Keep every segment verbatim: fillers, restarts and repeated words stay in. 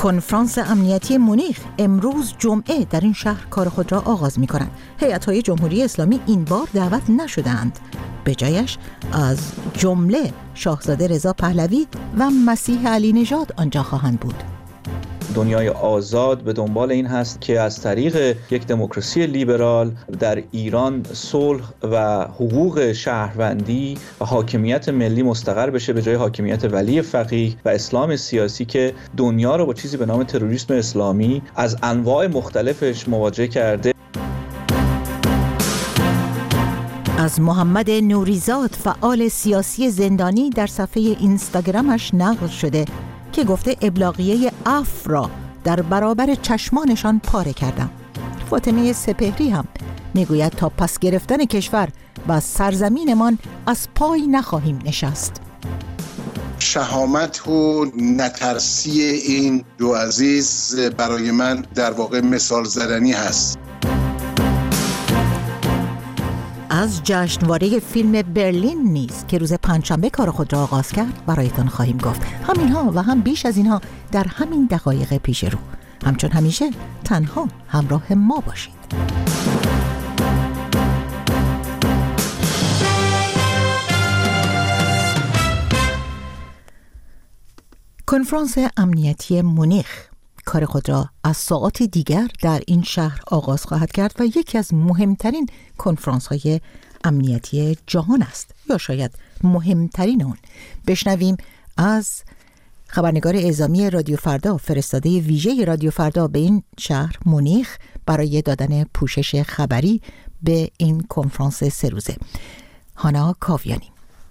کنفرانس امنیتی مونیخ امروز جمعه در این شهر کار خود را آغاز می کنند. هیئت‌های جمهوری اسلامی این بار دعوت نشدند. به جایش از جمله شاهزاده رضا پهلوی و مسیح علی نژاد آنجا خواهند بود. دنیای آزاد به دنبال این هست که از طریق یک دموکراسی لیبرال در ایران صلح و حقوق شهروندی و حاکمیت ملی مستقر بشه به جای حاکمیت ولی فقیه و اسلام سیاسی که دنیا رو با چیزی به نام تروریسم اسلامی از انواع مختلفش مواجه کرده. از محمد نوریزاد فعال سیاسی زندانی در صفحه اینستاگرامش نقل شده که گفته ابلاغیه عفو را در برابر چشمانشان پاره کردم. فاطمه سپهری هم میگوید تا پس گرفتن کشور و سرزمینمان از پای نخواهیم نشست. شهامت و نترسی این دو عزیز برای من در واقع مثال زدنی هست. از جشنواره فیلم برلین نیز که روز پنجشنبه کار خود را آغاز کرد برایتان خواهیم گفت. همینها و هم بیش از اینها در همین دقایق پیش رو. همچون همیشه تنها همراه ما باشید. کنفرانس امنیتی مونیخ کار خود را از ساعات دیگر در این شهر آغاز خواهد کرد و یکی از مهمترین کنفرانس های امنیتی جهان است، یا شاید مهمترین اون. بشنویم از خبرنگار اعزامی رادیو فردا، فرستاده ویژه رادیو فردا به این شهر مونیخ برای دادن پوشش خبری به این کنفرانس سه روزه، هانا کاویانی.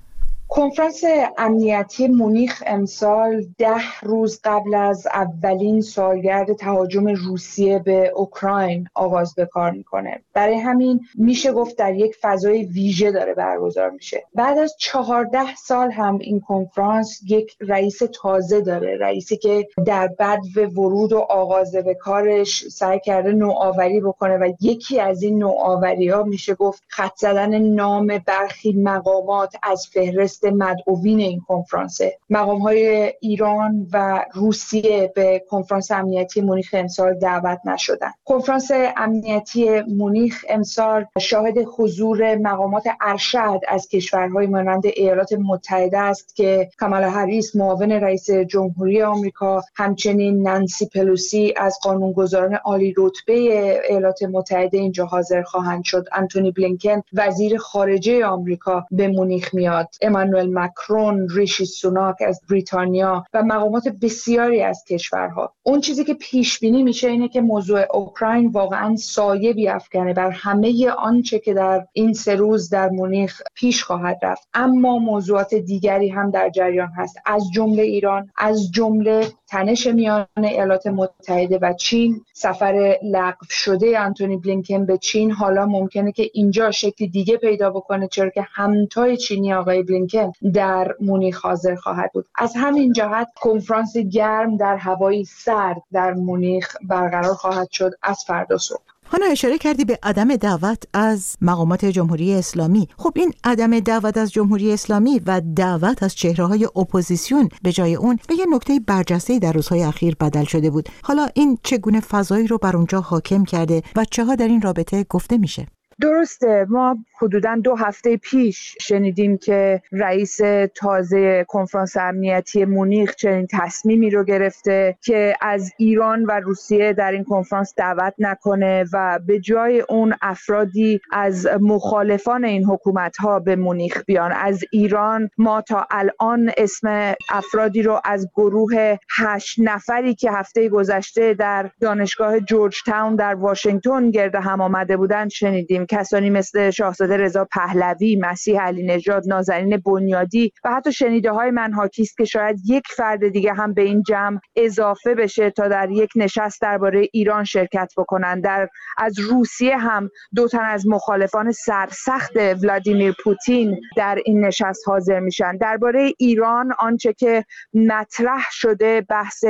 کنفرانس امنیتی مونیخ امسال ده روز قبل از اولین سالگرد تهاجم روسیه به اوکراین آغاز به کار میکنه. برای همین میشه گفت در یک فضای ویژه داره برگزار میشه. بعد از چهارده سال هم این کنفرانس یک رئیس تازه داره، رئیسی که در بدو ورود و آغاز به کارش سعی کرده نوآوری بکنه و یکی از این نوآوری‌ها میشه گفت خط زدن نام برخی مقامات از فهرست مدعوین این کنفرانس. مقام‌های ایران و روسیه به کنفرانس امنیتی مونیخ امسال دعوت نشدند. کنفرانس امنیتی مونیخ امسال شاهد حضور مقامات ارشد از کشورهای مانند ایالات متحده است که کامالا هریس معاون رئیس جمهوری آمریکا، همچنین نانسی پلوسی از قانونگذاران عالی رتبه ایالات متحده اینجا حاضر خواهند شد. آنتونی بلینکن وزیر خارجه آمریکا به مونیخ میاد. امانوئل ماکرون، ریشی سوناک از بریتانیا و مقامات بسیاری از کشورها. اون چیزی که پیش بینی میشه اینه که موضوع اوکراین واقعا سایه بیافکنه بر همه آنچه که در این سه روز در مونیخ پیش خواهد رفت. اما موضوعات دیگری هم در جریان هست، از جمله ایران، از جمله تنش میان ایالات متحده و چین. سفر لغو شده آنتونی بلینکن به چین حالا ممکنه که اینجا شکل دیگه پیدا بکنه، چرا که همتای چینی آقای بلینکن در مونیخ حاضر خواهد بود. از همین جهت کنفرانس گرم در هوایی سرد در مونیخ برقرار خواهد شد از فردا صبح. هانا اشاره کردی به عدم دعوت از مقامات جمهوری اسلامی. خب این عدم دعوت از جمهوری اسلامی و دعوت از چهره‌های اپوزیسیون به جای اون به یه نکته برجسته در روزهای اخیر بدل شده بود. حالا این چگونه فضایی رو بر اونجا حاکم کرده و چه ها در این رابطه گفته میشه؟ درسته، ما حدوداً دو هفته پیش شنیدیم که رئیس تازه کنفرانس امنیتی مونیخ چنین تصمیمی رو گرفته که از ایران و روسیه در این کنفرانس دعوت نکنه و به جای اون افرادی از مخالفان این حکومت‌ها به مونیخ بیان. از ایران ما تا الان اسم افرادی رو از گروه هشت نفری که هفته گذشته در دانشگاه جورج تاون در واشنگتن گرد هم آمده بودن شنیدیم. کسانی مثل شاهزاده رضا پهلوی، مسیح علی نژاد، نازنین بنیادی و حتی شنیده های من حاکی است که شاید یک فرد دیگه هم به این جمع اضافه بشه تا در یک نشست درباره ایران شرکت بکنن. در از روسیه هم دو تن از مخالفان سرسخت ولادیمیر پوتین در این نشست حاضر میشن. درباره ایران آنچه که مطرح شده بحث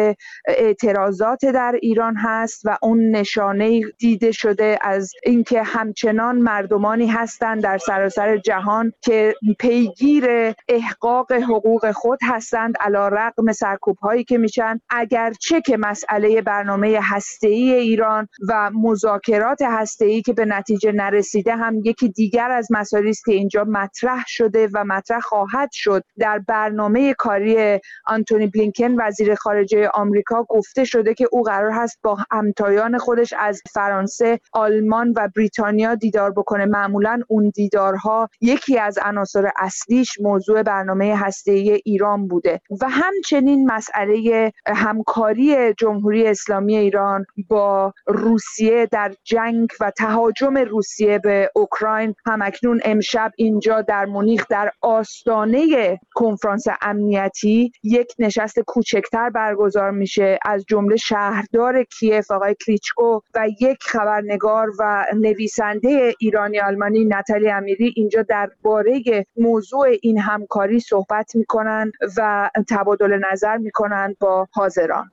اعتراضات در ایران هست و اون نشانه دیده شده از اینکه همچنان همچنان مردمانی هستند در سراسر جهان که پیگیر احقاق حقوق خود هستند علیرغم سرکوب‌هایی که میشن، اگرچه که مسئله برنامه هسته‌ای ایران و مذاکرات هسته‌ای که به نتیجه نرسیده هم یکی دیگر از مسائلی است که اینجا مطرح شده و مطرح خواهد شد. در برنامه کاری آنتونی بلینکن وزیر خارجه آمریکا گفته شده که او قرار هست با همتایان خودش از فرانسه، آلمان و بریتانیا دیدار بکنه. معمولاً اون دیدارها یکی از عناصر اصلیش موضوع برنامه هسته‌ای ایران بوده و همچنین مسئله همکاری جمهوری اسلامی ایران با روسیه در جنگ و تهاجم روسیه به اوکراین. همکنون امشب اینجا در مونیخ در آستانه کنفرانس امنیتی یک نشست کوچکتر برگزار میشه، از جمله شهردار کیف آقای کلیچکو و یک خبرنگار و نویسنده ایرانی آلمانی ناتالی امیری اینجا درباره موضوع این همکاری صحبت میکنن و تبادل نظر میکنن با حاضران.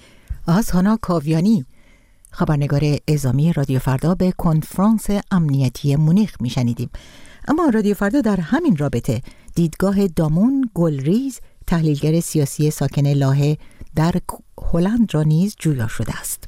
از هانا کاویانی، خبرنگار اعزامی رادیو فردا، به کنفرانس امنیتی مونیخ میشنیدیم. اما رادیو فردا در همین رابطه دیدگاه دامون گلریز، تحلیلگر سیاسی ساکن لاهه در هلند را نیز جویا شده است.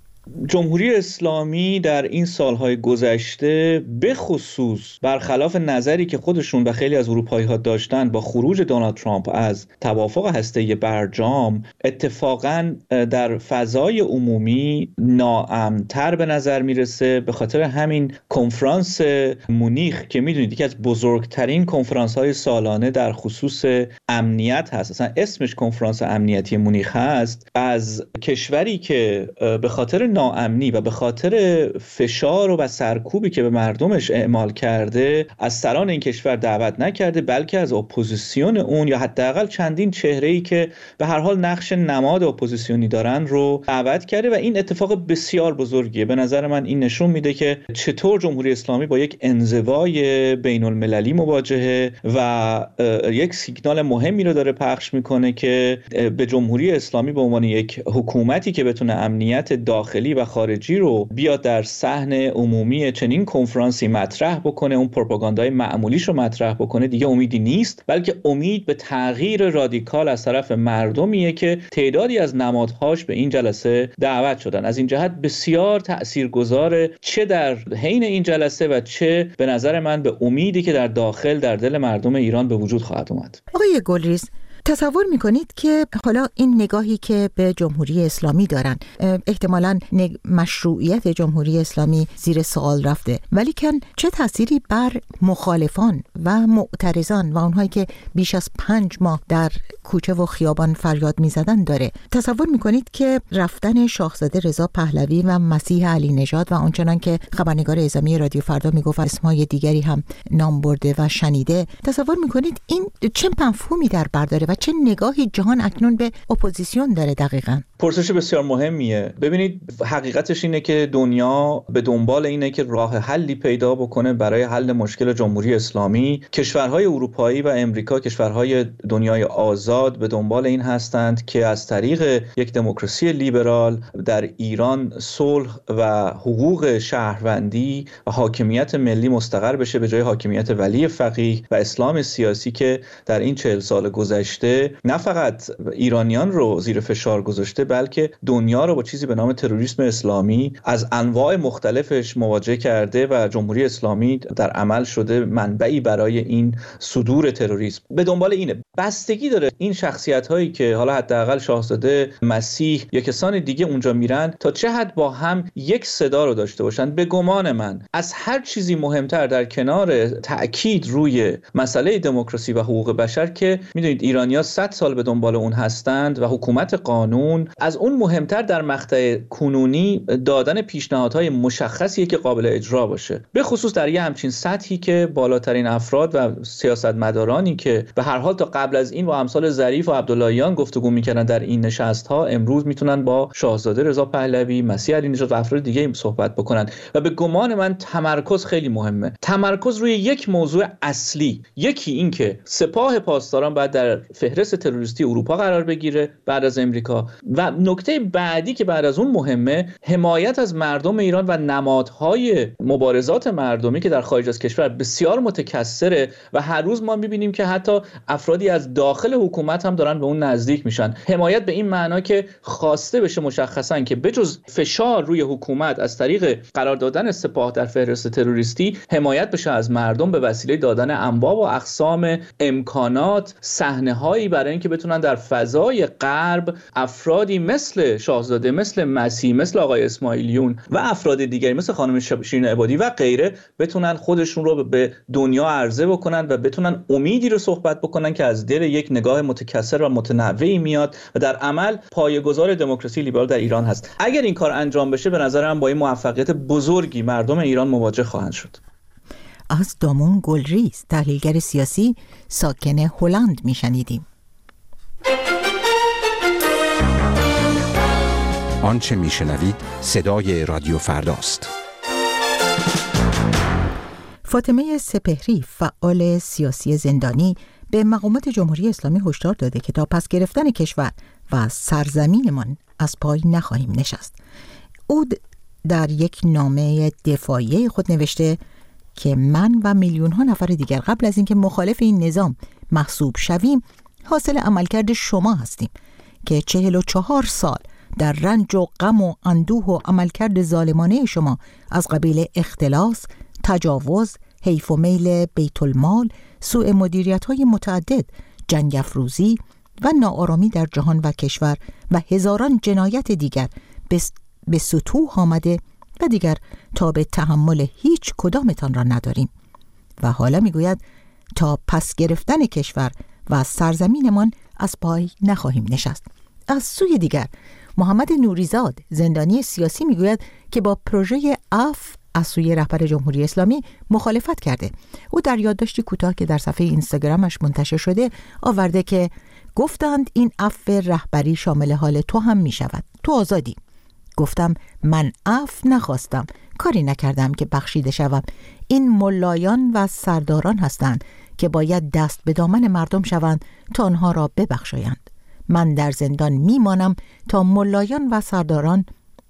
جمهوری اسلامی در این سالهای گذشته به خصوص برخلاف نظری که خودشون و خیلی از اروپایی‌ها داشتن با خروج دونالد ترامپ از توافق هسته‌ای برجام، اتفاقاً در فضای عمومی ناامن‌تر به نظر میرسه. به خاطر همین کنفرانس مونیخ که میدونید یکی از بزرگترین کنفرانس‌های سالانه در خصوص امنیت هست، اصلا اسمش کنفرانس امنیتی مونیخ هست، از کشوری که به خاطر ناامنی و به خاطر فشار و سرکوبی که به مردمش اعمال کرده از سران این کشور دعوت نکرده، بلکه از اپوزیسیون اون یا حداقل چندین چهره‌ای که به هر حال نقش نماد اپوزیسیونی دارن رو دعوت کرده و این اتفاق بسیار بزرگیه. به نظر من این نشون میده که چطور جمهوری اسلامی با یک انزوای بین المللی مواجهه و یک سیگنال مهمی رو داره پخش میکنه که به جمهوری اسلامی به عنوان یک حکومتی که بتونه امنیت داخلی و خارجی رو بیاد در صحن عمومی چنین کنفرانسی مطرح بکنه، اون پروپاگاندای معمولیش رو مطرح بکنه، دیگه امیدی نیست، بلکه امید به تغییر رادیکال از طرف مردمیه که تعدادی از نمادهاش به این جلسه دعوت شدن. از این جهت بسیار تاثیرگذاره، چه در حین این جلسه و چه به نظر من به امیدی که در داخل در دل مردم ایران به وجود خواهد اومد. آقای گلریز، تصور میکنید که حالا این نگاهی که به جمهوری اسلامی دارن، احتمالاً مشروعیت جمهوری اسلامی زیر سوال رفته، ولی کن چه تأثیری بر مخالفان و معترضان و اونهایی که بیش از پنج ماه در کوچه و خیابان فریاد میزدن داره؟ تصور میکنید که رفتن شاهزاده رضا پهلوی و مسیح علی نژاد و آنچنان که خبرنگار اعزامی رادیو فردا میگفت اسمای دیگری هم نام برده و شنیده، تصور میکنید این چه مفهومی در بر داره و چه نگاهی جهان اکنون به اپوزیسیون داره؟ دقیقاً پرسش بسیار مهمیه. ببینید، حقیقتش اینه که دنیا به دنبال اینه که راه حلی پیدا بکنه برای حل مشکل جمهوری اسلامی. کشورهای اروپایی و امریکا، کشورهای دنیای آزاد، به دنبال این هستند که از طریق یک دموکراسی لیبرال در ایران صلح و حقوق شهروندی و حاکمیت ملی مستقر بشه به جای حاکمیت ولی فقیه و اسلام سیاسی که در این چهل سال گذشته نه فقط ایرانیان رو زیر فشار گذاشته، بلکه دنیا رو با چیزی به نام تروریسم اسلامی از انواع مختلفش مواجه کرده و جمهوری اسلامی در عمل شده منبعی برای این صدور تروریسم. به دنبال اینه. بستگی داره این شخصیت هایی که حالا حداقل شاهزاده، مسیح یا کسان دیگه اونجا میرن تا چه حد با هم یک صدا رو داشته باشن. به گمان من از هر چیزی مهمتر در کنار تأکید روی مسئله دموکراسی و حقوق بشر که میدونید ایرانی‌ها صد سال به دنبال اون هستند و حکومت قانون، از اون مهمتر در مقطع کنونی دادن پیشنهادهای مشخصی که قابل اجرا باشه، به خصوص در یه همچین سطحی که بالاترین افراد و سیاستمدارانی که به هر حال تا قبل از این با امثال ظریف و عبداللهیان گفتگو میکردن در این نشست‌ها، امروز میتونن با شاهزاده رضا پهلوی، مسیح علی نژاد و افراد دیگه صحبت بکنن. و به گمان من تمرکز خیلی مهمه، تمرکز روی یک موضوع اصلی. یکی این که سپاه پاسداران باید در فهرست تروریستی اروپا قرار بگیره بعد از امریکا. و نکته بعدی که بعد از اون مهمه، حمایت از مردم ایران و نمادهای مبارزات مردمی که در خارج از کشور بسیار متکثره و هر روز ما می‌بینیم که حتی افرادی از داخل حکومت هم دارن به اون نزدیک میشن. حمایت به این معنا که خواسته بشه مشخصاً که بجز فشار روی حکومت از طریق قرار دادن سپاه در فهرست تروریستی، حمایت بشه از مردم به وسیله دادن انواع و اقسام امکانات، صحنه‌هایی برای اینکه بتونن در فضای غرب افرادی مثل شاهزاده، مثل مسیح، مثل آقای اسماعیلیون و افراد دیگری مثل خانم شیرین عبادی و غیره بتونن خودشون رو به دنیا عرضه بکنن و بتونن امیدی رو صحبت بکنن که از دل یک نگاه متکثر و متنوعی میاد و در عمل پایه‌گذار دموکراسی لیبرال در ایران هست. اگر این کار انجام بشه به نظرم با این موفقیت بزرگی مردم ایران مواجه خواهند شد. از دامون گلریز، تحلیلگر سیاسی ساکن هلند میشنیدیم. آنچه میشنوید صدای رادیو فرداست. فاطمه سپهری، فعال سیاسی زندانی، به مقامات جمهوری اسلامی هشدار داده که تا پس گرفتن کشور و سرزمینمان از پای نخواهیم نشست. او در یک نامه دفاعی خود نوشته که من و میلیون ها نفر دیگر قبل از اینکه مخالف این نظام محسوب شویم حاصل عملکرد شما هستیم که چهل و چهار سال در رنج و غم و اندوه و عملکرد ظالمانه شما از قبیل اختلاس، تجاوز، حیف و میل بیت المال، سوء مدیریت‌های متعدد، جنگ افروزی و ناآرامی در جهان و کشور و هزاران جنایت دیگر به سطوح آمده و دیگر تا به تحمل هیچ کدامتان را نداریم. و حالا میگوید تا پس گرفتن کشور و سرزمینمان از پای نخواهیم نشست. از سوی دیگر محمد نوریزاد، زندانی سیاسی، میگوید که با پروژه عفو از سوی رهبر جمهوری اسلامی مخالفت کرده. او در یادداشتی کوتاه که در صفحه اینستاگرامش منتشر شده آورده که گفتند این عفو رهبری شامل حال تو هم می شود. تو آزادی. گفتم من عفو نخواستم، کاری نکردم که بخشیده شوم. این ملایان و سرداران هستند که باید دست به دامن مردم شوند تا آنها را ببخشایند. من در زندان میمانم تا ملایان و سرداران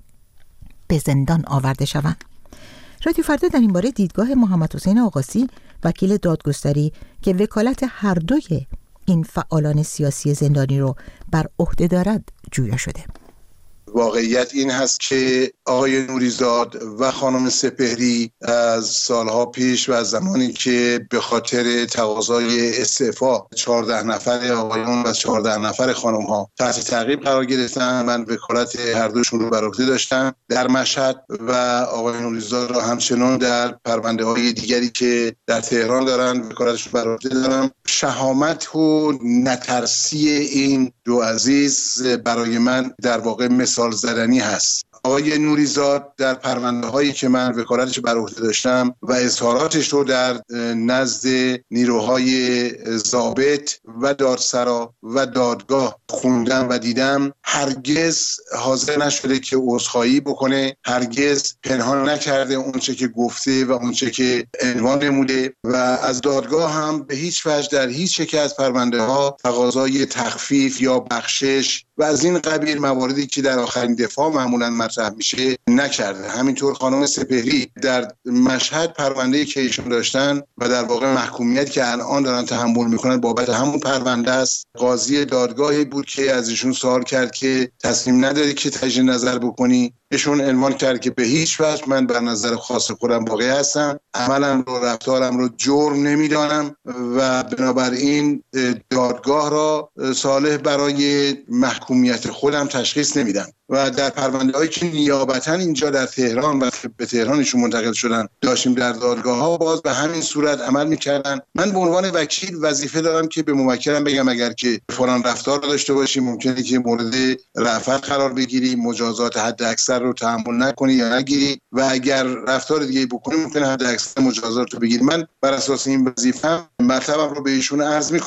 به زندان آورده شوند. رادیو فردا در این باره دیدگاه محمد حسین آقاسی، وکیل دادگستری که وکالت هر دوی این فعالان سیاسی زندانی رو بر عهده دارد جویا شده. واقعیت این هست که آقای نوریزاد و خانم سپهری از سالها پیش و از زمانی که به خاطر تقاضای استعفا چهارده نفر آقایون و چهارده نفر خانم ها تحت تعقیب قرار گرفتن، من وکالت هر دوشون رو بر عهده داشتم در مشهد و آقای نوریزاد را همچنان در پرونده های دیگری که در تهران دارن وکالتش رو بر عهده دارم. شهامت و نترسی این دو عزیز برای من در واقع مثال زدنی هست. آقای نوریزاد در پرونده هایی که من وکالتش بر عهده داشتم و اظهاراتش رو در نزد نیروهای ضابط و دادسرا و دادگاه خوندم و دیدم، هرگز حاضر نشده که عذرخواهی بکنه، هرگز پنهان نکرده اونچه که گفته و اونچه که عنوان نموده و از دادگاه هم به هیچ وجه در هیچ یک از پرونده ها تقاضای تخفیف یا بخشش و از این قبیل مواردی که در آخرین دفاع معمولا مطرح میشه نکرده. همینطور خانم سپهری در مشهد پرونده‌ای که ایشون داشتن و در واقع محکومیت که الان دارن تحمل میکنن بابت همون پرونده است. قاضی دادگاهی بود که از ایشون سوال کرد که تصمیم نداری که تجدید نظر بکنی؟ ایشون عنوان کرد که به هیچ وجه من بر نظر خاص خودم واقع هستم، عملم رو رفتارم رو جرم نمیدانم و بنابراین دادگاه را صالح برای محکومیت خودم تشخیص نمیدم. و در پرونده هایی که نیابتا اینجا در تهران و به تهرانشون منتقل شدن داشتیم در دادگاه ها باز به همین صورت عمل میکردن. من به عنوان وکیل وظیفه دارم که به موکلم بگم اگر که فلان رفتار رو داشته باشی ممکنه که مورد رأفت قرار بگیری، مجازات حد اکثر رو تحمل نکنی یا نگیری و اگر رفتار دیگه بکنی ممکنه حد اکثر مجازات رو بگیری. من بر اساس این وظیفه‌ام مطلبم رو به ایشون عرض میکنم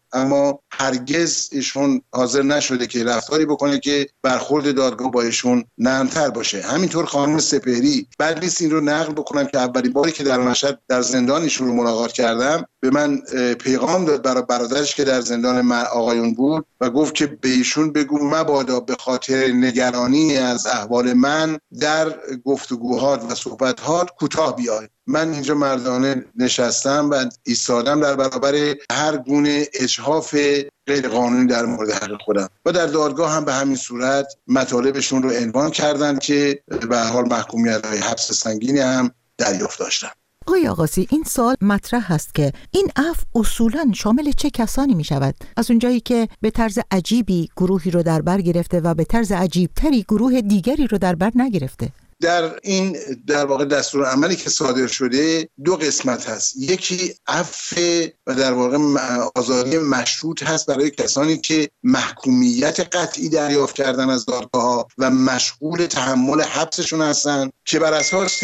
اما هرگز ایشون حاضر نشده که رفتاری بکنه که برخورد دادگاه با ایشون نرمتر باشه. همینطور خانم سپهری، بعد نیست این رو نقل بکنم که اولین باری که در مشهد در زندان ایشون رو ملاقات کردم به من پیغام داد برای برادرش که در زندان آقایون بود و گفت که به ایشون بگو مبادا به خاطر نگرانی از احوال من در گفتگوهات و صحبتات کوتاه بیای. من اینجا مردانه نشستم و ایستادم در برابر هر گونه اجحاف غیر قانونی در مورد حق خودم و در دادگاه هم به همین صورت مطالبشون رو عنوان کردن که به هر حال محکومیت‌های حبس سنگینی هم دریافت داشتن. آقای آغاسی، این سوال مطرح هست که این عفو اصولاً شامل چه کسانی می شود؟ از اونجایی که به طرز عجیبی گروهی رو در بر گرفته و به طرز عجیبتری گروه دیگری رو در بر نگرفته. در این در واقع دستور عملی که صادر شده دو قسمت هست. یکی عفو و در واقع آزادی مشروط هست برای کسانی که محکومیت قطعی دریافت کردن از دادگاه‌ها و مشغول تحمل حبسشون هستن که بر اساس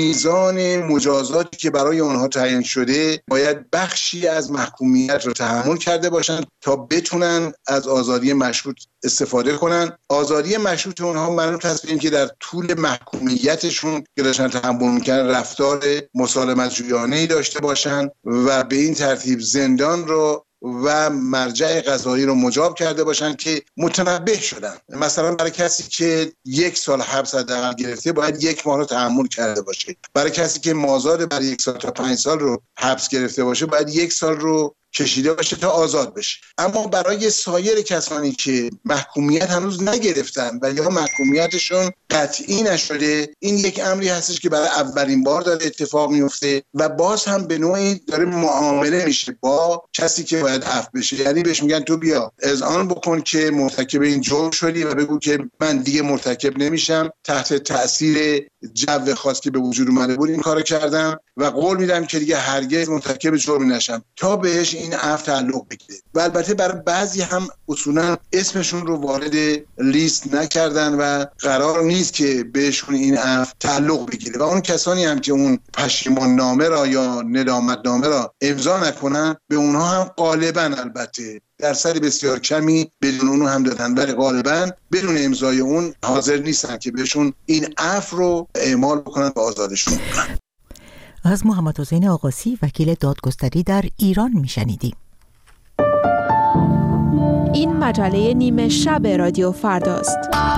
میزان مجازاتی که برای اونها تعیین شده باید بخشی از محکومیت رو تحمل کرده باشن تا بتونن از آزادی مشروط استفاده کنن. آزادی مشروط اونها منوط هست به اینکه در طول محکومیتشون که داشتن تحمل میکنن رفتار مسالمت جویانه‌ای داشته باشن و به این ترتیب زندان رو و مرجع قضایی رو مجاب کرده باشن که متنبه شدن. مثلا برای کسی که یک سال حبس حداقل گرفته باید یک ماه رو تحمل کرده باشه. برای کسی که مازاد برای یک سال تا پنج سال رو حبس گرفته باشه باید یک سال رو کشیده باشه تا آزاد بشه. اما برای سایر کسانی که محکومیت هنوز نگرفتن و یا محکومیتشون قطعی نشده، این یک امری هستش که برای اولین بار داره اتفاق میفته و باز هم به نوعی داره معامله میشه با کسی که باید عفو بشه. یعنی بهش میگن تو بیا اذعان بکن که مرتکب این جرم شدی و بگو که من دیگه مرتکب نمیشم، تحت تأثیر جو خاص که به وجود اومده بود این کارو کردم و قول میدم که دیگه هرگز مرتکب جرمی نشم تا بهش این عفو تعلق بگیره. و البته برای بعضی هم اصولا اسمشون رو وارد لیست نکردن و قرار نیست که بهشون این عفو تعلق بگیره و اون کسانی هم که اون پشیمان نامه را یا ندامت نامه را امضا نکنن به اونها هم غالبا البته درصد بسیار کمی بدون اونو هم دادن ولی غالبا بدون امضای اون حاضر نیستن که بهشون این عفو رو اعمال بکنن و آزادشون کنن. از محمد حسین آغاسی وکیل دادگستری در ایران میشنیدیم. این مجله نیمه شب رادیو فرداست.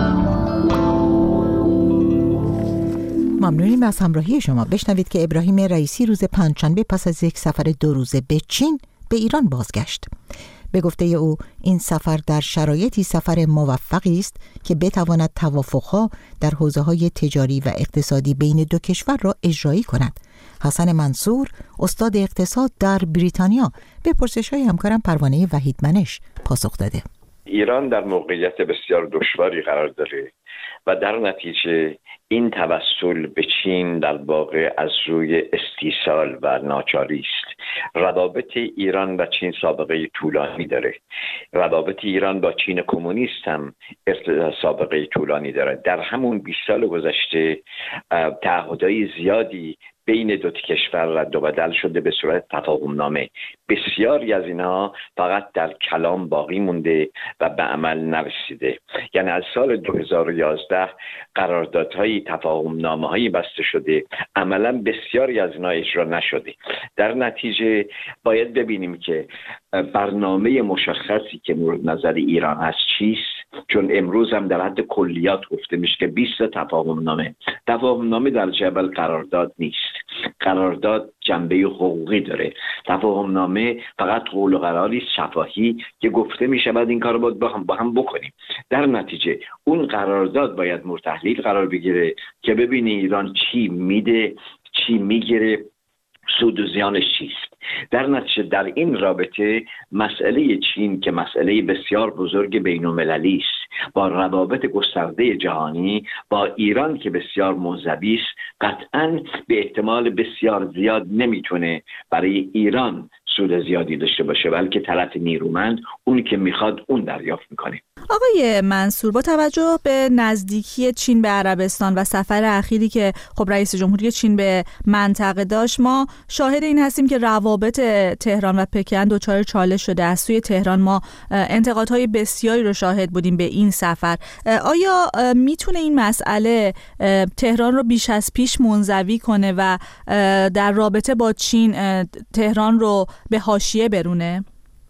ممنونیم از همراهی شما. بشنوید که ابراهیم رئیسی روز پنجشنبه پس از یک سفر دو روزه به چین به ایران بازگشت. به گفته او این سفر در شرایطی سفر موفقی است که بتواند توافقها در حوزه‌های تجاری و اقتصادی بین دو کشور را اجرایی کند. حسن منصور، استاد اقتصاد در بریتانیا، به پرسش‌های همکارم پروانه وحیدمنش پاسخ داده. ایران در موقعیت بسیار دشواری قرار داره و در نتیجه این توسل به چین در واقع از روی استیصال و ناچاری است. روابط ایران و چین سابقه طولانی داره. روابط ایران با چین کمونیست هم سابقه طولانی داره. در همون بیست سال گذشته تعهدات زیادی بین دو کشور رد و بدل شده به صورت تفاهم نامه. بسیاری از اینها فقط در کلام باقی مونده و به عمل نرسیده. یعنی از سال دو هزار و یازده قراردادهای تفاهم نامه هایی بسته شده، عملا بسیاری از اینها اجرا نشده. در نتیجه باید ببینیم که برنامه مشخصی که مورد نظر ایران هست چیست، چون امروز هم در حد کلیات گفته میشه که بیست تفاهم نامه. تفاهم نامه در جبل قرارداد نیست. قرارداد جنبه حقوقی داره. تفاهم نامه فقط قول و قراری شفاهی که گفته میشه بعد این کارو باید با هم با هم بکنیم. در نتیجه اون قرارداد باید مورد تحلیل قرار بگیره که ببینی ایران چی میده، چی میگیره، سود و زیانش چیست. در نتیجه در این رابطه مسئله چین که مسئله بسیار بزرگ بین المللی است، با روابط گسترده جهانی با ایران که بسیار منزوی است، قطعاً به احتمال بسیار زیاد نمیتونه برای ایران سود زیادی داشته باشه، بلکه طرف نیرومند اون که میخواد اون دریافت میکنه. آقای منصور، با توجه به نزدیکی چین به عربستان و سفر اخیری که خب رئیس جمهوری چین به منطقه داشت، ما شاهد این هستیم که روابط تهران و پکن دچار چالش شده. از سوی تهران ما انتقادهای بسیاری رو شاهد بودیم به این سفر. آیا میتونه این مسئله تهران رو بیش از پیش منزوی کنه و در رابطه با چین تهران رو به حاشیه برونه؟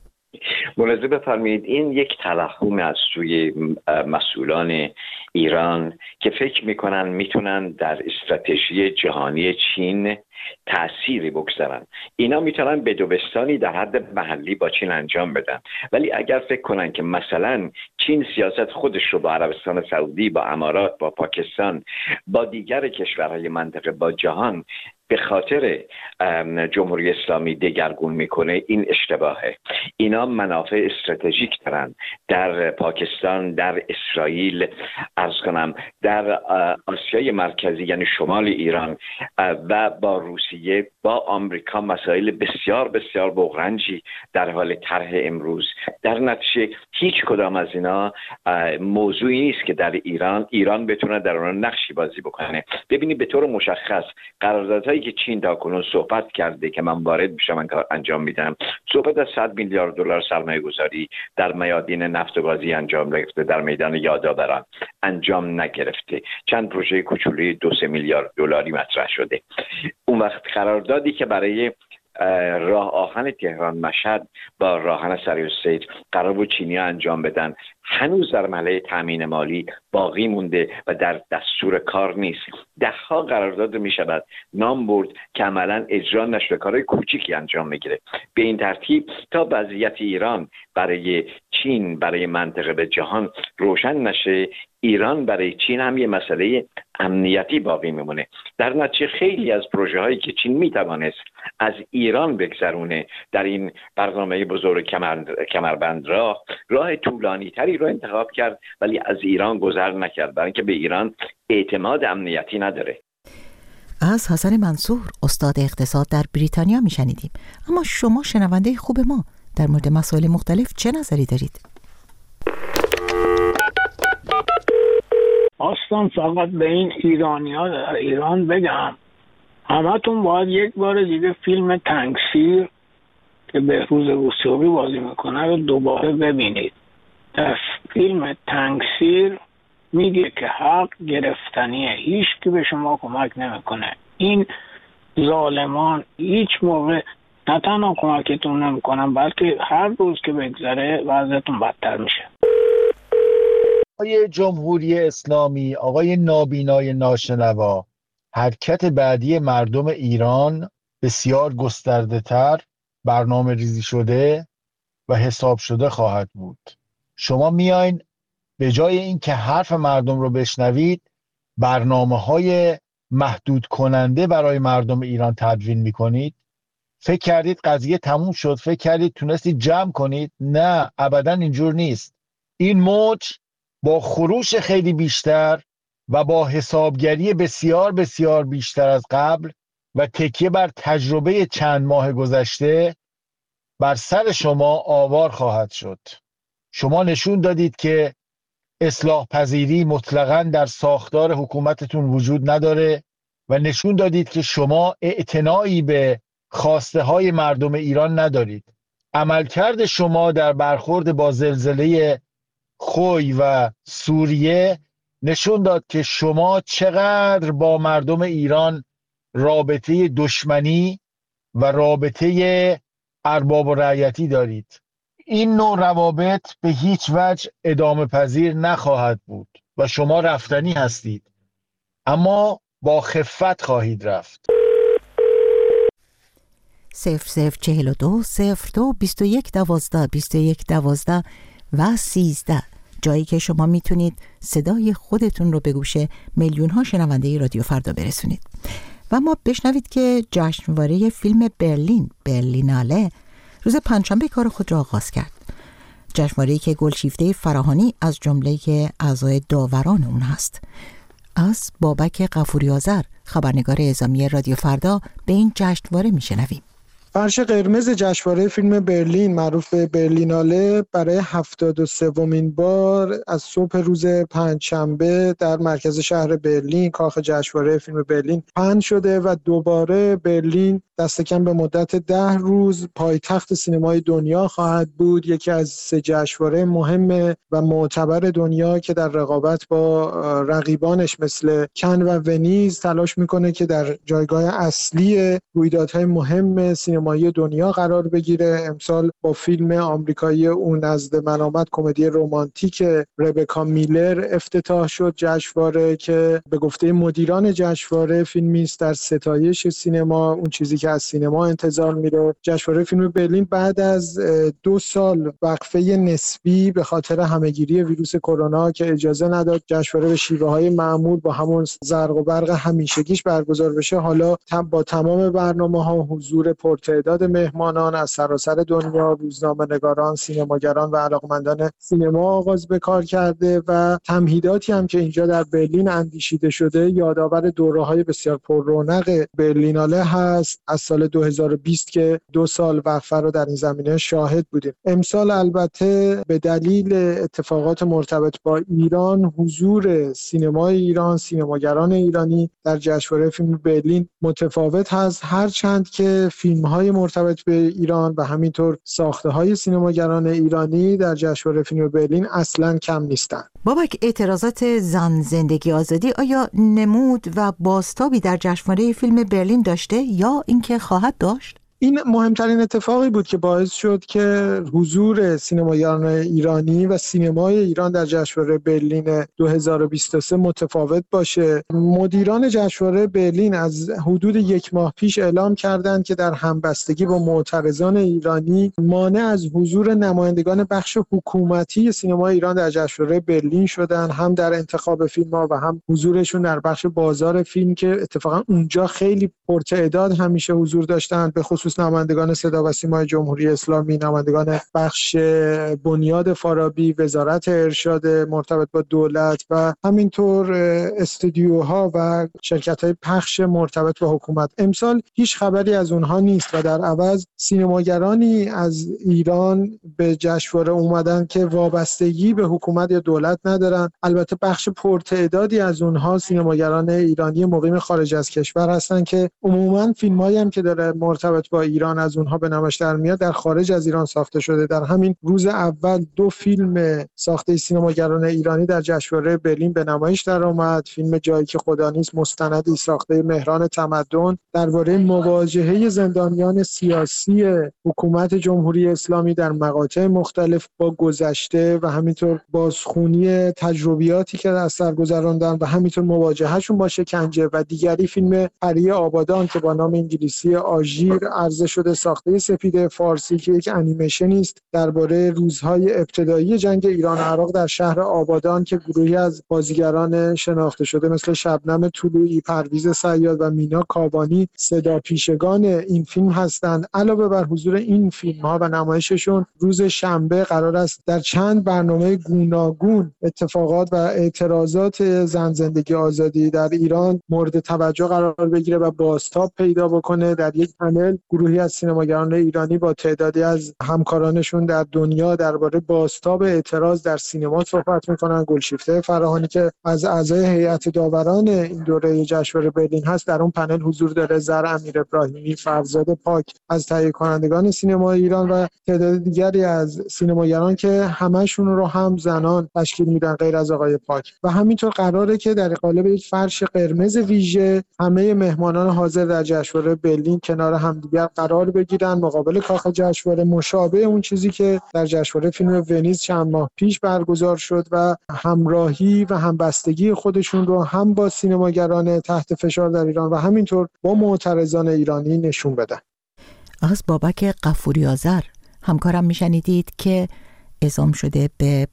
ملاحظه بفرمایید این یک توهم از سوی مسئولان ایران که فکر میکنن میتونن در استراتژی جهانی چین تأثیری بگذارن. اینا میتونن بدوبستانی در حد محلی با چین انجام بدن، ولی اگر فکر کنن که مثلا چین سیاست خودش رو با عربستان سعودی، با امارات، با پاکستان، با دیگر کشورهای منطقه، با جهان به خاطر جمهوری اسلامی دگرگون میکنه، این اشتباهه. اینا منافع استراتژیک دارن در پاکستان، در اسرائیل، عرض کنم در آسیای مرکزی یعنی شمال ایران و با روسیه، با آمریکا مسائل بسیار بسیار بغرنجی در حال طرح امروز. در نتیجه هیچ کدام از اینا موضوعی نیست که در ایران ایران بتونه در اون نقشی بازی بکنه. ببینید به طور مشخص قراردادهایی که چین تا کنون صحبت کرده که من وارد میشم من انجام میدم، صحبت از صد میلیارد دلار سرمایه گذاری در میادین نفت و گازی انجام گرفته، در میدان یادآوران انجام نگرفته. چند پروژه کوچولی دو سه میلیارد دلاری مطرح شده. اون وقت قراردادی که برای راه آهن تهران مشهد با راهن سریع‌السیر قرار بود چینی‌ها انجام بدن، هنوز در مرحله تامین مالی باقی مونده و در دستور کار نیست. ده ها قرارداد می شود نام برد که عملا اجرا نشده، کارهای کوچیکی انجام میگیره. به این ترتیب تا وضعیت ایران برای چین، برای منطقه به جهان روشن نشه، ایران برای چین هم یه مسئله امنیتی باقی میمونه. در نتیجه خیلی از پروژه هایی که چین میتوانست از ایران بگذرونه در این برنامه بزرگ کمربند راه راه طولانی تری رو انتخاب کرد، ولی از ایران گذر نکرد، برای اینکه به ایران اعتماد امنیتی نداره. از حسن منصور، استاد اقتصاد در بریتانیا میشنیدیم. اما شما شنونده خوب ما در مورد مسائل مختلف چه نظری دارید؟ اصلا فقط به این ایرانی ها در ایران بگم همتون باید یک بار دیگه فیلم تنگسیر که بهروز وثوقی بازی میکنه رو دوباره ببینید. در فیلم تنگسیر میگه که حق گرفتنیه، هیچ کی به شما کمک نمیکنه. این ظالمان هیچ موقع نه تنها کمکتون نمیکنن بلکه هر روز که بگذره وضعتون بدتر میشه. آقای جمهوری اسلامی، آقای نابینای ناشنوا، حرکت بعدی مردم ایران بسیار گسترده تر، برنامه ریزی شده و حساب شده خواهد بود. شما میاین به جای این که حرف مردم رو بشنوید برنامه های محدود کننده برای مردم ایران تدوین میکنید. فکر کردید قضیه تموم شد؟ فکر کردید تونستید جمع کنید؟ نه، ابدا اینجور نیست. این موج با خروش خیلی بیشتر و با حسابگری بسیار بسیار بیشتر از قبل و تکیه بر تجربه چند ماه گذشته بر سر شما آوار خواهد شد. شما نشون دادید که اصلاح پذیری مطلقاً در ساختار حکومتتون وجود نداره و نشون دادید که شما اعتنایی به خواسته های مردم ایران ندارید. عملکرد شما در برخورد با زلزله خوی و سوریه نشون داد که شما چقدر با مردم ایران رابطه دشمنی و رابطه ارباب و رعیتی دارید. این نوع روابط به هیچ وجه ادامه پذیر نخواهد بود و شما رفتنی هستید، اما با خفت خواهید رفت. صفر صفر چهل و دو صفر دو بیست و یک دوازده بیست و یک دوازده و سیزده، جایی که شما میتونید صدای خودتون رو به گوش میلیون ها شنونده رادیو فردا برسونید. و ما بشنوید که جشنواره فیلم برلین برلیناله روز پنجشنبه کار خود را آغاز کرد. جشنواره‌ای که گلشیفته فراهانی از جمله اعضای داوران اون هست. از بابک غفوری آذر، خبرنگار اعزامی رادیو فردا، به این جشنواره میشنویم. فرش قرمز جشنواره فیلم برلین معروف به برلیناله برای هفتاد و سومین بار از صبح روز پنجشنبه در مرکز شهر برلین کاخ جشنواره فیلم برلین پهن شده و دوباره برلین دست کم به مدت ده روز پایتخت سینمای دنیا خواهد بود. یکی از سه جشنواره مهم و معتبر دنیا که در رقابت با رقیبانش مثل کن و ونیز تلاش میکنه که در جایگاه اصلی رویدادهای مهم سینمایی دنیا قرار بگیره. امسال با فیلم آمریکایی اون نزد من آمد، کمدی رمانتیک ربکا میلر افتتاح شد جشنواره که به گفته مدیران جشنواره فیلمی است در ستایش سینما، اون چیزی که از سینما انتظار میره. جشنواره فیلم برلین بعد از دو سال وقفه نسبی به خاطر همهگیری ویروس کرونا که اجازه نداد جشنواره به شیوه‌های معمول با همون زرق و برق همیشگیش برگزار بشه، حالا با تمام برنامه‌ها، حضور پرتعداد مهمانان از سراسر دنیا، روزنامه‌نگاران، سینماگران و علاقمندان سینما آغاز به کار کرده و تمهیداتی هم که اینجا در برلین اندیشیده شده یادآور دوره‌های بسیار پر رونق برلیناله هست از سال دو هزار و بیست که دو سال وقفه رو در این زمینه شاهد بودیم. امسال البته به دلیل اتفاقات مرتبط با ایران حضور سینمای ایران، سینماگران ایرانی در جشنواره فیلم برلین متفاوت هست، هرچند که فیلم‌های مرتبط به ایران و همینطور ساخته‌های سینماگران ایرانی در جشنواره فیلم برلین اصلاً کم نیستند. بابک، اعتراضات زن زندگی آزادی آیا نمود و بازتابی در جشنواره فیلم برلین داشته یا اینکه خواهد داشت؟ این مهمترین اتفاقی بود که باعث شد که حضور سینماگران ایرانی و سینمای ایران در جشنواره برلین دو هزار و بیست و سه متفاوت باشه. مدیران جشنواره برلین از حدود یک ماه پیش اعلام کردند که در همبستگی با معترضان ایرانی مانع از حضور نمایندگان بخش حکومتی سینمای ایران در جشنواره برلین شدن، هم در انتخاب فیلم‌ها و هم حضورشون در بخش بازار فیلم که اتفاقا اونجا خیلی پرتعداد همیشه حضور داشتن، به خصوص نمایندگان صدا و سیمای جمهوری اسلامی، نمایندگان بخش بنیاد فارابی، وزارت ارشاد مرتبط با دولت و همینطور استودیوها و شرکت‌های پخش مرتبط با حکومت. امسال هیچ خبری از اونها نیست و در عوض سینماگرانی از ایران به جشنواره اومدن که وابستگی به حکومت یا دولت ندارن. البته بخش پرتعدادی از اونها سینماگران ایرانی مقیم خارج از کشور هستن که عموماً فیلمایی هم که داره مرتبط با ایران از اونها به نمایش در میاد در خارج از ایران ساخته شده. در همین روز اول دو فیلم ساخته سینماگران ایرانی در جشنواره برلین به نمایش در آمد. فیلم جایی که خدا نیست، مستندی ساخته مهران تمدن درباره مواجهه زندانیان سیاسی حکومت جمهوری اسلامی در مقاطع مختلف با گذشته و همینطور بازخوانی تجربیاتی که از سر گذراندن و همینطور مواجههشون با شکنجه. و دیگری فیلم پری آبادان که با نام انگلیسی آژیر عرضه شده، ساخته سپید فارسی که یک انیمیشنی است درباره روزهای ابتدایی جنگ ایران و عراق در شهر آبادان که گروهی از بازیگران شناخته شده مثل شبنم طلوعی، پرویز صیاد و مینا کاوانی صدا پیشگان این فیلم هستند. علاوه بر حضور این فیلم‌ها و نمایششون، روز شنبه قرار است در چند برنامه گوناگون اتفاقات و اعتراضات زن زندگی آزادی در ایران مورد توجه قرار بگیره و بازتاب پیدا بکنه. در یک پنل گروهی از سینماگران ایرانی با تعدادی از همکارانشون در دنیا درباره بازتاب اعتراض در سینما صحبت میکنن. گلشیفته فراهانی که از اعضای هیئت داوران این دوره جشنواره برلین هست در اون پنل حضور داره. زر امیر ابراهیمی، فرزاد پاک از تهیه کنندگان سینما ایران و تعداد دیگری از سینماگران که همشون رو هم زنان تشکیل میدن غیر از آقای پاک. و همینطور قراره که در قالب یک فرش قرمز ویژه همه مهمانان حاضر در جشنواره برلین کنار همدیگر قرار بگیرن مقابل کاخ جشنواره، مشابه اون چیزی که در جشنواره فیلم ونیز چند ماه پیش برگزار شد و همراهی و همبستگی خودشون رو هم با سینماگران تحت فشار در ایران و همینطور با معترضان ایرانی نشون بدن. از بابک غفوری آذر همکارم میشنیدید که اعزام شده به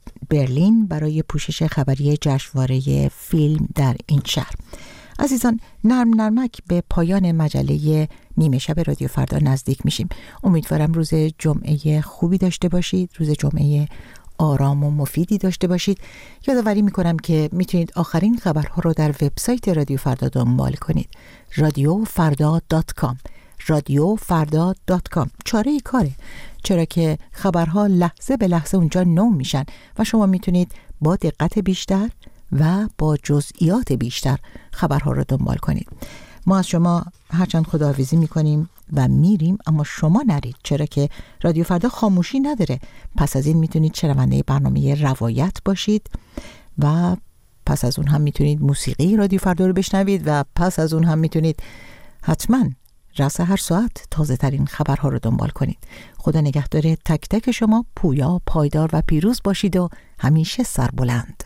برلین برای پوشش خبری جشنواره فیلم در این شهر. عزیزان، نرم نرمک به پایان مجله نیمه شب رادیو فردا نزدیک میشیم. امیدوارم روز جمعه خوبی داشته باشید، روز جمعه آرام و مفیدی داشته باشید. یادآوری میکنم که میتونید آخرین خبرها رو در وبسایت رادیو فردا دنبال کنید، رادیو فردا دات کام. رادیو فردا دات کام. چاره ای کاره، چرا که خبرها لحظه به لحظه اونجا نو میشن و شما میتونید با دقت بیشتر و با جزئیات بیشتر خبرها رو دنبال کنید. ما از شما هرچند خداحافظی میکنیم و میریم، اما شما نرید، چرا که رادیو فردا خاموشی نداره. پس از این میتونید شنونده برنامه روایت باشید و پس از اون هم میتونید موسیقی رادیو فردا رو بشنوید و پس از اون هم میتونید حتما رأس هر ساعت تازه ترین خبرها رو دنبال کنید. خدا نگهدار تک تک شما، پویا، پایدار و پیروز باشید و همیشه سربلند.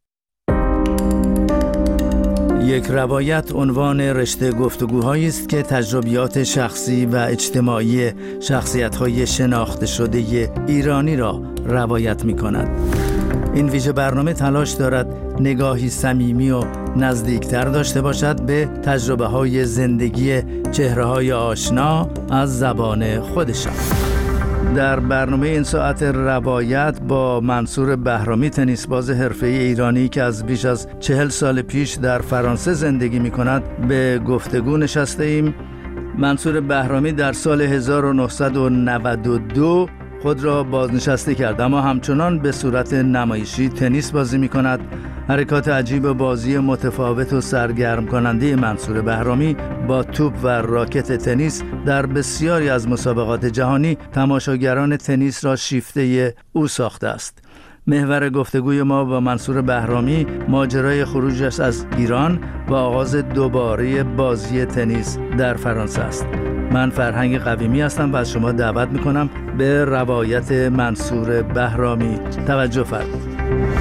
یک روایت عنوان رشته گفتگوهایی است که تجربیات شخصی و اجتماعی شخصیت‌های شناخته شده ایرانی را روایت می‌کند. این ویژه برنامه تلاش دارد نگاهی صمیمی و نزدیکتر داشته باشد به تجربه‌های زندگی چهره‌های آشنا از زبان خودشان. در برنامه این ساعت روایت با منصور بهرامی، تنیسباز حرفه‌ای ایرانی که از بیش از چهل سال پیش در فرانسه زندگی می‌کند، به گفتگو نشسته ایم. منصور بهرامی در سال هزار و نهصد و نود و دو خود را بازنشسته کرد، اما همچنان به صورت نمایشی تنیس بازی می‌کند. حرکات عجیب بازی متفاوت و سرگرم کننده منصور بهرامی با توپ و راکت تنیس در بسیاری از مسابقات جهانی تماشاگران تنیس را شیفته او ساخته است. محور گفتگوی ما با منصور بهرامی ماجرای خروجش از ایران و آغاز دوباره بازی تنیس در فرانسه است. من فرهنگ قویمی هستم و از شما دعوت میکنم به روایت منصور بهرامی توجه فرمایید.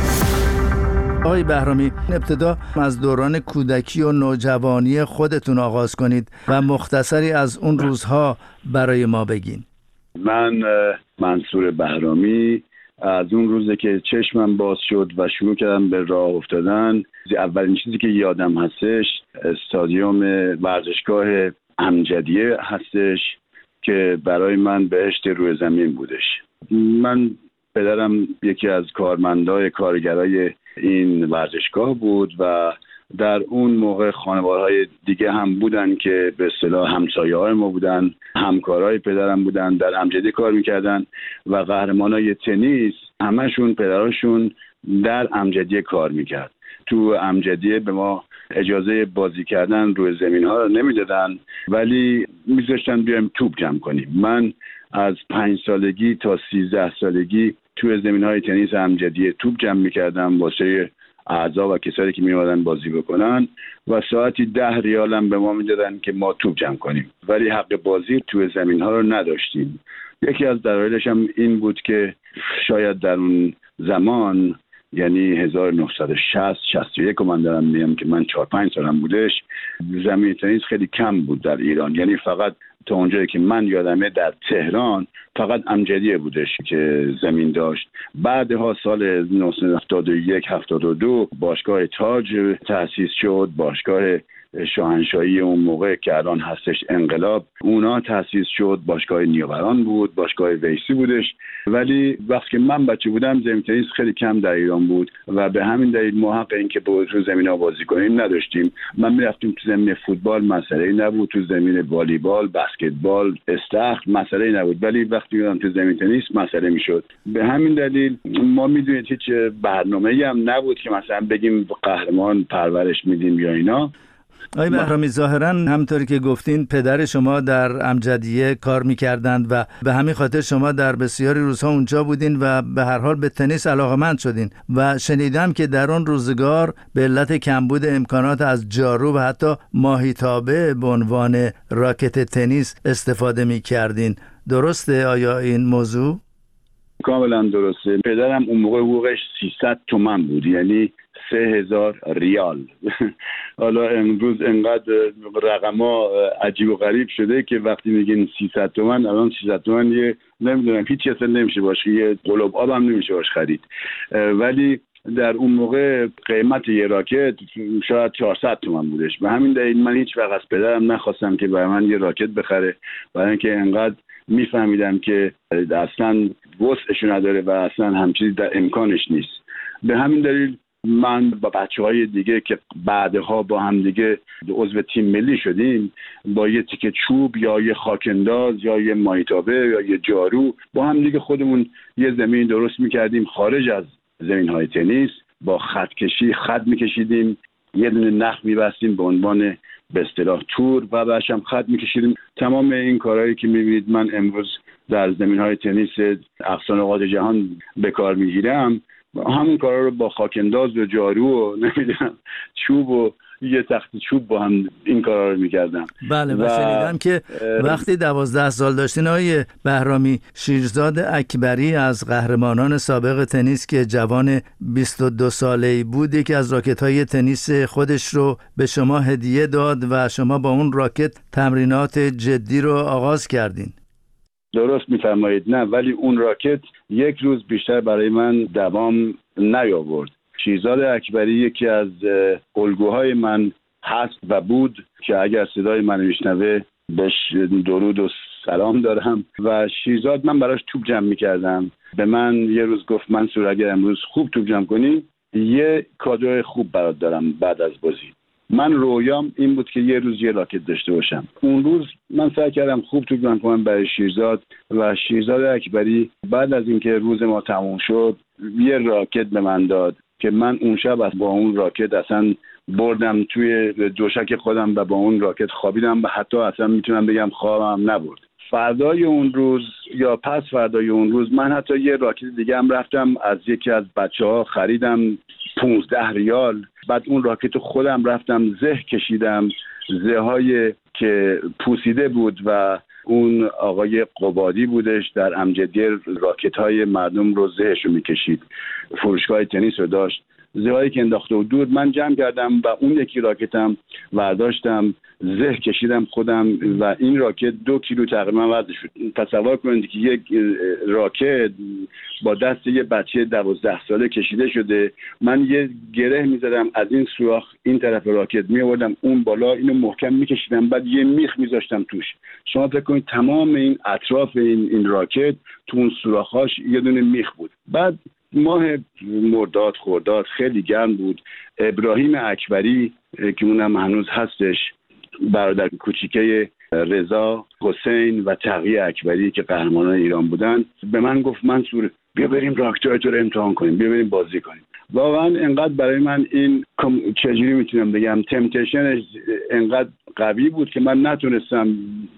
آقای بهرامی، ابتدا از دوران کودکی و نوجوانی خودتون آغاز کنید و مختصری از اون روزها برای ما بگین. من منصور بهرامی از اون روزی که چشمم باز شد و شروع کردم به راه افتادن، اولین چیزی که یادم هستش استادیوم ورزشگاه امجدیه هستش که برای من بهشت روی زمین بودش. من پدرم یکی از کارمندای کارگرای این ورزشگاه بود و در اون موقع خانواده‌های دیگه هم بودن که به اصطلاح همسایه‌های ما بودن، همکارای پدرم بودن، در امجدیه کار میکردن و قهرمانای تنیس همشون پدراشون در امجدیه کار میکرد. تو امجدیه به ما اجازه بازی کردن روی زمین ها رو نمیدادن، ولی میذاشتن بیایم توپ جمع کنیم. من از پنج سالگی تا سیزده سالگی توی زمین های تنیس امجدیه توپ جمع میکردم واسه اعضا و کسایی که میومدن بازی بکنن و ساعتی ده ریال هم به ما میدادن که ما توپ جمع کنیم، ولی حق بازی توی زمین ها رو نداشتیم. یکی از دلایلش هم این بود که شاید در اون زمان، یعنی هزار و نهصد و شصت شصت و یک من دارم میگم که من چهار پنج سالم بودش، زمین تنیس خیلی کم بود در ایران. یعنی فقط تا اونجایی که من یادمه در تهران فقط امجدیه بودش که زمین داشت. بعدها سال هزار و نهصد و هفتاد و یک هفتاد و دو باشگاه تاج تأسیس شد، باشگاه شاهنشاهی اون موقع که الان هستش انقلاب، اونا تأسیس شد. باشگاه نیاوران بود، باشگاه ویسی بودش، ولی وقتی که من بچه بودم زمین تنیس خیلی کم در ایران بود و به همین دلیل ما حق این که تو زمین‌ها بازی کنیم نداشتیم. من میرفتیم تو زمین فوتبال، مسئله‌ای نبود. تو زمین والیبال، بسکتبال، استخر مسئله‌ای نبود، ولی وقتی میرم تو زمین تنیس مسئله میشد. به همین دلیل ما میدونید هیچ برنامه‌ای هم نبود که مثلا بگیم قهرمان پرورش میدیم یا اینا. آقای بهرامی، ظاهراً همطوری که گفتین پدر شما در امجدیه کار می‌کردند و به همین خاطر شما در بسیاری روزها اونجا بودین و به هر حال به تنیس علاقه‌مند شدین و شنیدم که در اون روزگار به علت کمبود امکانات از جارو و حتی ماهیتابه به عنوان راکت تنیس استفاده می‌کردین. درسته آیا این موضوع؟ کاملا درسته. پدرم اون موقع حقوقش سیصد تومان بود، یعنی سه هزار ریال. حالا امروز انقدر رقما عجیب و غریب شده که وقتی میگین سیصد تومان، الان سیصد تومان یه نمیدونم هیچ چیزی نمیشه باشه، یه قلوب آب هم نمیشه باشه خرید. ولی در اون موقع قیمت یه راکت شاید چهارصد تومان بودش. به همین دلیل من هیچ وقت از پدرم نخواستم که برای من یه راکت بخره، برای اینکه انقدر میفهمیدم که اصلا وسعش نداره و اصلا همچیزی در امکانش نیست. به همین دلیل من با بچه‌های دیگه که بعدها با هم دیگه عضو تیم ملی شدیم، با یه تیکه چوب یا یه خاکنداز یا یه مایتابه یا یه جارو با هم دیگه خودمون یه زمین درست میکردیم خارج از زمین‌های تنیس، با خط کشی خط میکشیدیم، یه دونه نخ میبستیم به عنوان به اصطلاح تور و بعدش هم خط میکشیدیم. تمام این کارهایی که میبینید من امروز در زمین‌های تنیس اقصا نقاط جهان به کار میگیرم، همون کارا رو با خاکنداز و جارو و نمیدونم چوب و یه تخت چوب با هم این کارا رو میکردم. بله و شنیدم که وقتی دوازده سال داشتین آقای بهرامی، شیرزاد اکبری از قهرمانان سابق تنیس که جوان بیست و دو ساله‌ای بود، یکی از راکت‌های تنیس خودش رو به شما هدیه داد و شما با اون راکت تمرینات جدی رو آغاز کردین. درست میفرمایید. نه ولی اون راکت یک روز بیشتر برای من دوام نیاورد. شیرزاد اکبری یکی از الگوهای من هست و بود که اگر صدای من میشنوه بهش درود و سلام دارم. و شیرزاد، من براش توپ جمع میکردم، به من یه روز گفت منصور اگر امروز خوب توپ جمع کنی یه کادوی خوب برات دارم بعد از بازی. من رویام این بود که یه روز یه راکت داشته باشم. اون روز من سعی کردم خوب توپ جمع کنم برای شیرزاد و شیرزاد اکبری بعد از اینکه روز ما تموم شد یه راکت به من داد که من اون شب با اون راکت اصلا بردم توی دوشک خودم و با اون راکت خوابیدم و حتی اصلا میتونم بگم خوابم نبرد. فردای اون روز یا پس فردای اون روز من حتی یه راکت دیگه هم رفتم از یکی از بچه‌ها خریدم پونزده ریال. بعد اون راکت خودم رفتم زه کشیدم، زه‌های که پوسیده بود و اون آقای قبادی بودش در امجدیه راکت‌های مردم رو زهش رو میکشید، فروشگاه تنیس رو داشت، زهایی که انداخته و دور من جمع کردم و اون یکی راکتم برداشتم زه کشیدم خودم و این راکت دو کیلو تقریبا وزن شد. تصور کنید که یک راکت با دست یه بچه دوازده ساله کشیده شده، من یه گره میزدم از این سوراخ این طرف راکت میآوردم اون بالا، اینو محکم میکشیدم، بعد یه میخ میذاشتم توش. شما فکر کنید تمام این اطراف این این راکت تو اون سوراخاش یه دونه میخ بود. بعد ماه مرداد خرداد خیلی گرم بود. ابراهیم اکبری که اونم هنوز هستش، برادر کوچیکه رضا، حسین و تقی اکبری که قهرمانان ایران بودن، به من گفت منصور بیا بریم راکت‌هات رو امتحان کنیم، بیا بریم بازی کنیم. واقعا انقدر برای من این چجوری میتونم بگم تمپتیشن انقدر قوی بود که من نتونستم،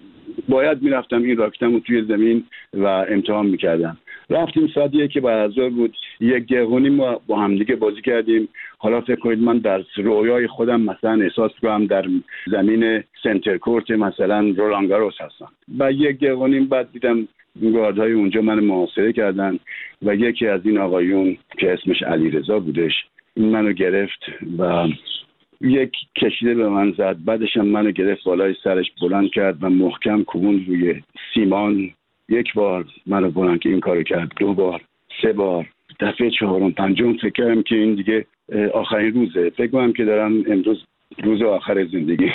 باید میرفتم این راکتم رو توی زمین و امتحان میکردم. رفتیم ساعت یک بعد از ظهر بود، یک دقیقه ما با هم دیگه بازی کردیم. حالا فکر کنید من در رویای خودم مثلا احساس کنم در زمین سنتر کورت مثلا رولان گاروس هستم و یک دقیقه بعد دیدم گاردهای اونجا من محاصره کردن و یکی از این آقایون که اسمش علیرضا بودش منو گرفت و یک کشیده به من زد. بعدش هم منو گرفت بالای سرش بلند کرد و محکم کوبون روی سیمان. یک بار منو بلند که این کارو کرد، دو بار، سه بار، دفعه چهارم پنجم فکر کردم که این دیگه آخرین روزه، فکر کنم که دارم امروز روز آخر زندگی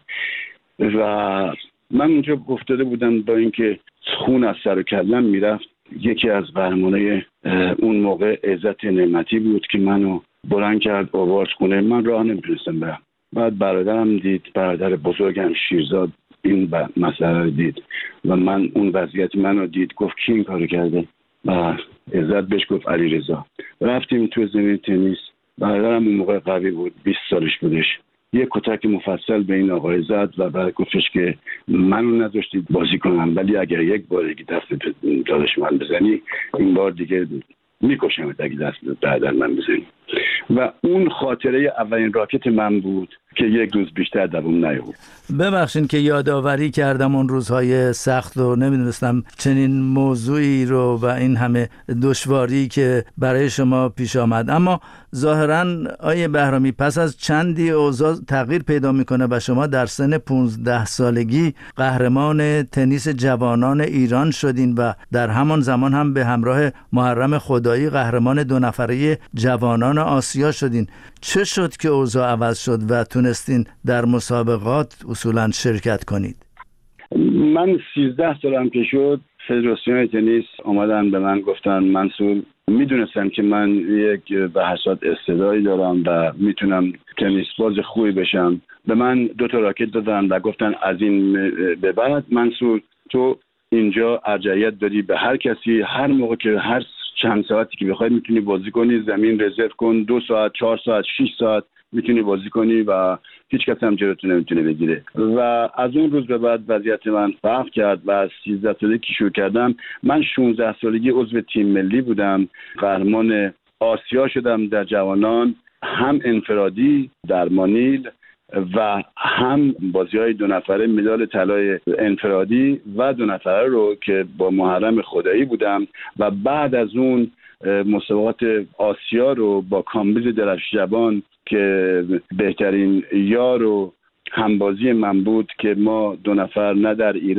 و من اونجا افتاده بودم با اینکه خون از سر و کلم میرفت. یکی از قهرمانای اون موقع عزت نعمتی بود که منو بلند کرد آورد خونه. من راه نمیتونستم برم. بعد برادرم دید، برادر بزرگم شیرزاد این مسئله رو دید و من اون وضعیت منو دید، گفت کی این کارو کرده و عزت بهش گفت علیرضا. رفتیم تو زمین تنیس. برادرم اون موقع قوی بود، بیست سالش بودش. یه کتک مفصل به این آقای زد و بعد گفتش که منو نذاشتید بازی کنم، ولی اگر یک بار دیگه دست داداش من بزنی این بار دیگه میکشمت اگه دست بعد من بزنی. و اون خاطره اولین راکت من بود که یک روز بیشتر دوام نیاورد. ببخشید که یادآوری کردم اون روزهای سخت و نمیدونستم چنین موضوعی رو و این همه دشواری که برای شما پیش آمد. اما ظاهراً آیه بهرامی پس از چندی اوضاع تغییر پیدا میکنه و شما در سن پونزده سالگی قهرمان تنیس جوانان ایران شدین و در همان زمان هم به همراه محرم خدایی قهرمان دو نفره جوانان آسیا شدین. چه شد که اوضاع عوض شد و تونستین در مسابقات اصولاً شرکت کنید؟ من سیزده سالم که شد فدراسیون تنیس آمدن به من گفتن منصور، میدونستن که من یک به حساب استعدادی دارم و میتونم تنیس باز خوبی بشم. به من دو تا راکت دادن و گفتن از این به بعد منصور تو اینجا ارجحیت داری به هر کسی، هر موقع که هر چند ساعتی که بخوای میتونی بازی کنی، زمین رزرو کن، دو ساعت، چهار ساعت، شش ساعت میتونی بازی کنی و هیچ کس هم جلوتو نمیتونه بگیره. و از اون روز به بعد وضعیت من فرق کرد و از سیزده سالگی که شروع کردم، من شانزده سالگی عضو تیم ملی بودم، قهرمان آسیا شدم در جوانان، هم انفرادی در مانیل و هم بازی‌های دو نفره مدال طلای انفرادی و دو نفره رو که با محرم خدایی بودم و بعد از اون مسابقات آسیا رو با کامبیز درفشجبان که بهترین یار و همبازی من بود که ما دو نفر نه در ایران